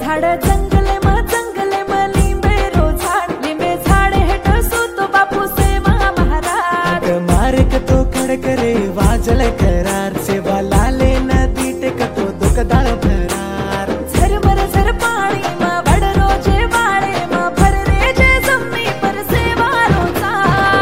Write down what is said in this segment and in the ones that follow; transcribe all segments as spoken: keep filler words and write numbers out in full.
झाड जंगले म जंगले म लिंबे रो झाड लिंबे झाडे हेठ सूतो बापू सेवा महाराज मार्ग तो खडकरे वाजल करार सेवा लाले नदी टेकतो दुखदाळ भरार झरमर झर पाणी म वड रोजे वाळे म भर रे जे जमनी पर सेवा रोजा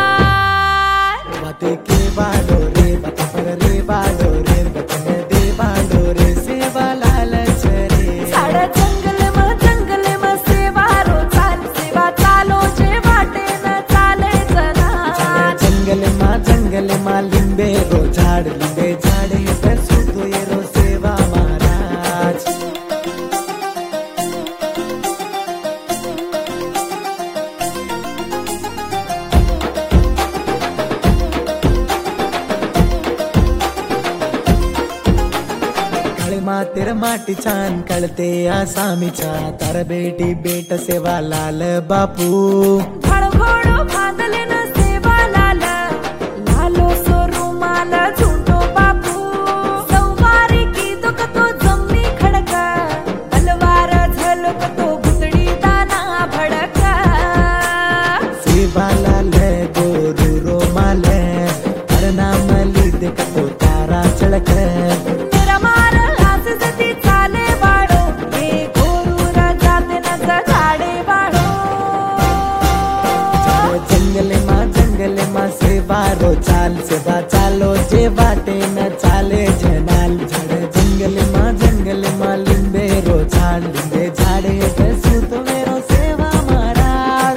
वाते के वाडो रे बत पर रे वाडो रे बतन दे वाडो रे सेवा लाल चरे झाड जंगले म जंगले म सेवा रो चाल सेवा चालो जे वाटे न चाले चला जंगल मा जंगल मा लिंबे रो झाड लिंबे झाडे हेठ सूतो ये रो सेवा महाराज तेर माटी छान कळते आसामीच्या तार बेटी बेट सेवा लाल बापू घोडो घोडो बांधले न सेवा लाल लालो सो रुमाल झुंटो बापू सवारी की दुखतो जमनी खडक तलवार झलकतो भुतडी दाना भडक सेवा लाल गोरू रोमाल हर नाम लिद कतो तारा चळक तेरा मार हास जती चाले वाडो हे गोरूर जाते न झाडे वाडो जंगल मा जंगल मा सेवा रो चाल सेवा चालो जे वाटे न चाले जनाल झाड जंगल मा जंगल मा लिंबे रो झाड लिंबे झाडे हेठ सूतो मेरो सेवा महाराज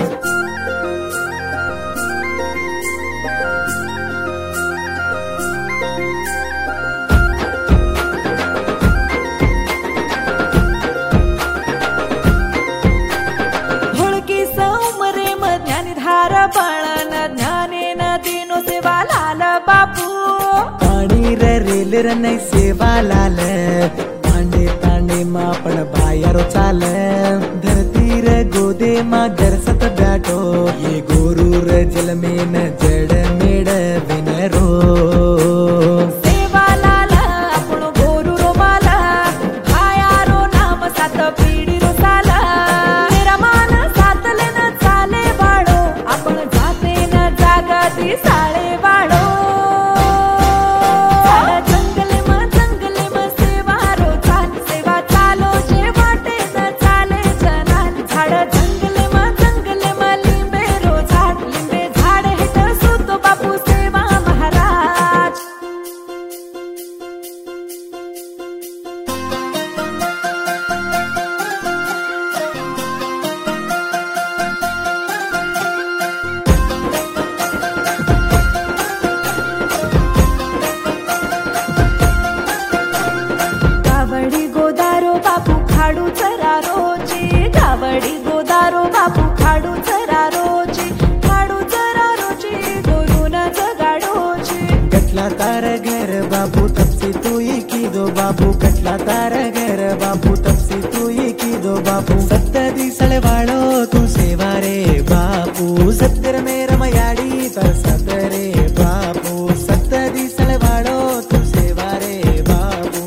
ढोळकी सौमरे म ज्ञानीधार बाळन ज्ञाने न दिनो सेवा लाल बापू पाणी रे रेल र नै सेवा लाल तांडे तांडे मा पण बायारो चाल धरती रे गोदे मा गरसत बैठो ये गोरू र जल में न जड़ मेड़ विनरो सेवा लाल आपण गोरू रो माला हायारो नाम सात पिढी रो साला तेरा मान सातले न चाले वाडो आपण जाते न जागती साळे वाडो झाड जंगले म जंगले म सेवा रो चाल सेवा चालो जे वाटे न चाले जनाल झाड जंगले म जंगले म लिंबे रो झाड लिंबे झाड हेठ सूतो बापू सेवा महाराज गावडी गोदारो बापू खाडू चरा रोजी गावडी गोदारो बापू खाडू चरा रोजी खाडू चरा रोजी गोरून जगाडोजी कटला तार घर बाबू तपसी तू ही की दो बाबू कटला तार घर बाबू तपसी तू ही की दो बाबू सत्तर दिसळ वाळो तू सेवा रे बापू सत्तर में रमयाडी तर सत्तर रे बापू सत्तर दिसळ वाळो तू सेवा रे बापू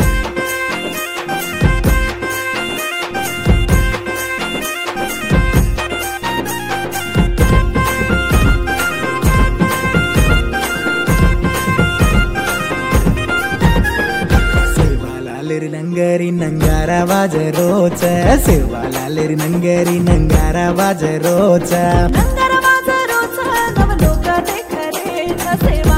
सेवालालेरी नंगरी नंगारा वाजरोच सेवालालेरी नंगरी नंगारा वाजरोच नंगर वाजरोच नवलोक देखरे सेवा